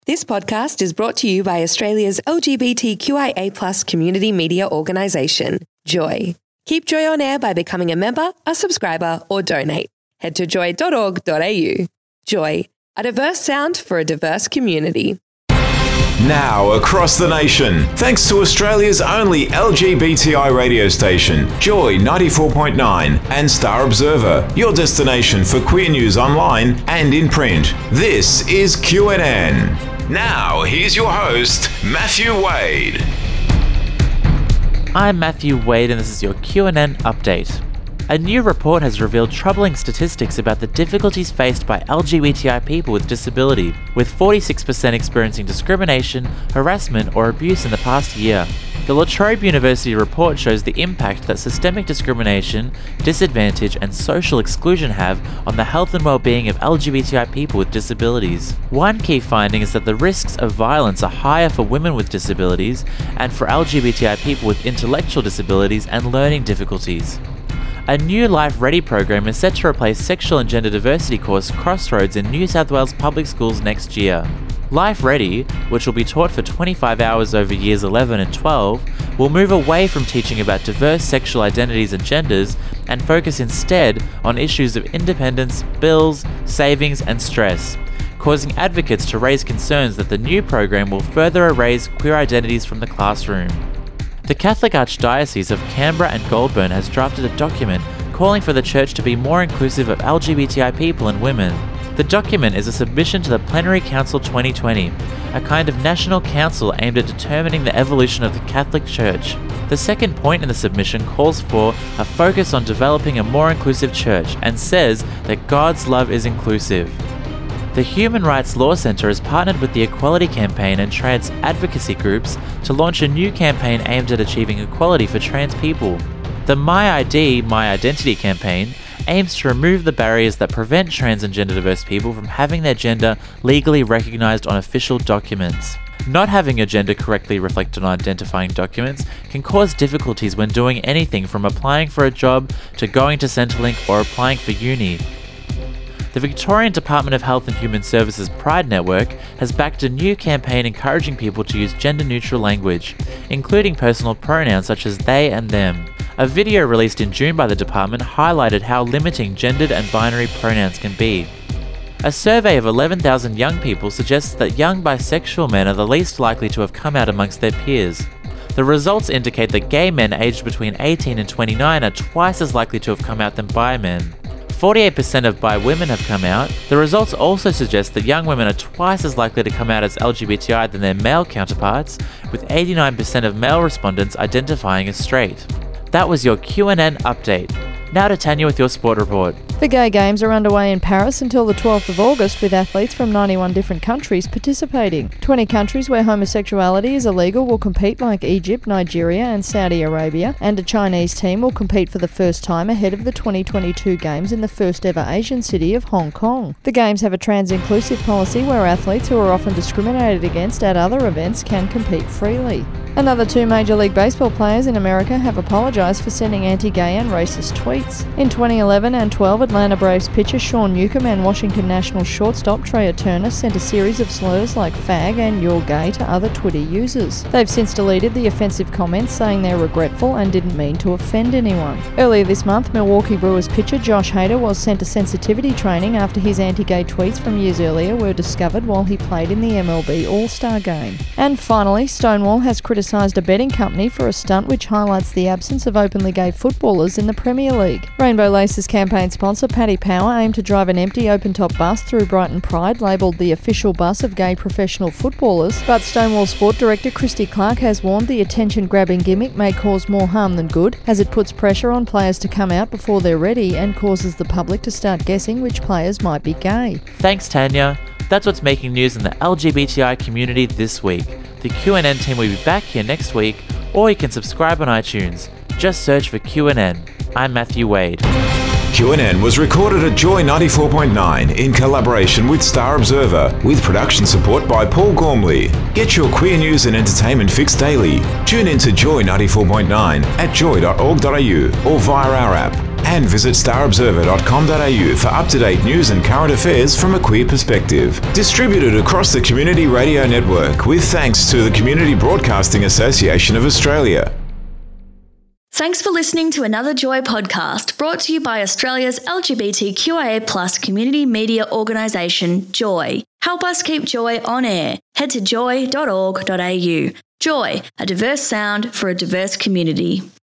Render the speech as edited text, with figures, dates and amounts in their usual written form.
This podcast is brought to you by Australia's LGBTQIA+ community media organisation, Joy. Keep Joy on air by becoming a member, a subscriber, or donate. Head to joy.org.au. Joy, a diverse sound for a diverse community. Now across the nation, thanks to Australia's only LGBTI radio station, Joy 94.9 and Star Observer, your destination for queer news online and in print. This is QNN. Now, here's your host, Matthew Wade. I'm Matthew Wade and this is your QNN update. A new report has revealed troubling statistics about the difficulties faced by LGBTI people with disability, with 46% experiencing discrimination, harassment or abuse in the past year. The La Trobe University report shows the impact that systemic discrimination, disadvantage and social exclusion have on the health and well-being of LGBTI people with disabilities. One key finding is that the risks of violence are higher for women with disabilities and for LGBTI people with intellectual disabilities and learning difficulties. A new Life Ready program is set to replace sexual and gender diversity course Crossroads in New South Wales public schools next year. Life Ready, which will be taught for 25 hours over years 11 and 12, will move away from teaching about diverse sexual identities and genders and focus instead on issues of independence, bills, savings and stress, causing advocates to raise concerns that the new program will further erase queer identities from the classroom. The Catholic Archdiocese of Canberra and Goulburn has drafted a document calling for the Church to be more inclusive of LGBTI people and women. The document is a submission to the Plenary Council 2020, a kind of national council aimed at determining the evolution of the Catholic Church. The second point in the submission calls for a focus on developing a more inclusive church and says that God's love is inclusive. The Human Rights Law Centre has partnered with the Equality Campaign and trans advocacy groups to launch a new campaign aimed at achieving equality for trans people. The My ID, My Identity campaign aims to remove the barriers that prevent trans and gender diverse people from having their gender legally recognised on official documents. Not having your gender correctly reflected on identifying documents can cause difficulties when doing anything from applying for a job to going to Centrelink or applying for uni. The Victorian Department of Health and Human Services Pride Network has backed a new campaign encouraging people to use gender-neutral language, including personal pronouns such as they and them. A video released in June by the department highlighted how limiting gendered and binary pronouns can be. A survey of 11,000 young people suggests that young bisexual men are the least likely to have come out amongst their peers. The results indicate that gay men aged between 18 and 29 are twice as likely to have come out than bi men. 48% of bi women have come out. The results also suggest that young women are twice as likely to come out as LGBTI than their male counterparts, with 89% of male respondents identifying as straight. That was your QNN update. Now to Tanya with your sport report. The Gay Games are underway in Paris until the 12th of August with athletes from 91 different countries participating. 20 countries where homosexuality is illegal will compete like Egypt, Nigeria and Saudi Arabia, and a Chinese team will compete for the first time ahead of the 2022 Games in the first ever Asian city of Hong Kong. The Games have a trans-inclusive policy where athletes who are often discriminated against at other events can compete freely. Another 2 Major League Baseball players in America have apologised for sending anti-gay and racist tweets. In 2011 and 12, Atlanta Braves pitcher Sean Newcomb and Washington Nationals shortstop Trea Turner sent a series of slurs like fag and you're gay to other Twitter users. They've since deleted the offensive comments, saying they're regretful and didn't mean to offend anyone. Earlier this month, Milwaukee Brewers pitcher Josh Hader was sent to sensitivity training after his anti-gay tweets from years earlier were discovered while he played in the MLB All-Star Game. And finally, Stonewall has criticised a betting company for a stunt which highlights the absence of openly gay footballers in the Premier League. Rainbow Laces campaign sponsor Paddy Power aimed to drive an empty open-top bus through Brighton Pride labelled the official bus of gay professional footballers, but Stonewall Sport Director Christy Clark has warned the attention-grabbing gimmick may cause more harm than good, as it puts pressure on players to come out before they're ready and causes the public to start guessing which players might be gay. Thanks, Tanya. That's what's making news in the LGBTI community this week. The QNN team will be back here next week, or you can subscribe on iTunes. Just search for QNN. I'm Matthew Wade. QNN was recorded at Joy 94.9 in collaboration with Star Observer, with production support by Paul Gormley. Get your queer news and entertainment fix daily. Tune in to Joy 94.9 at joy.org.au or via our app. And visit starobserver.com.au for up-to-date news and current affairs from a queer perspective. Distributed across the Community Radio Network with thanks to the Community Broadcasting Association of Australia. Thanks for listening to another Joy podcast brought to you by Australia's LGBTQIA+ community media organisation, Joy. Help us keep Joy on air. Head to joy.org.au. Joy, a diverse sound for a diverse community.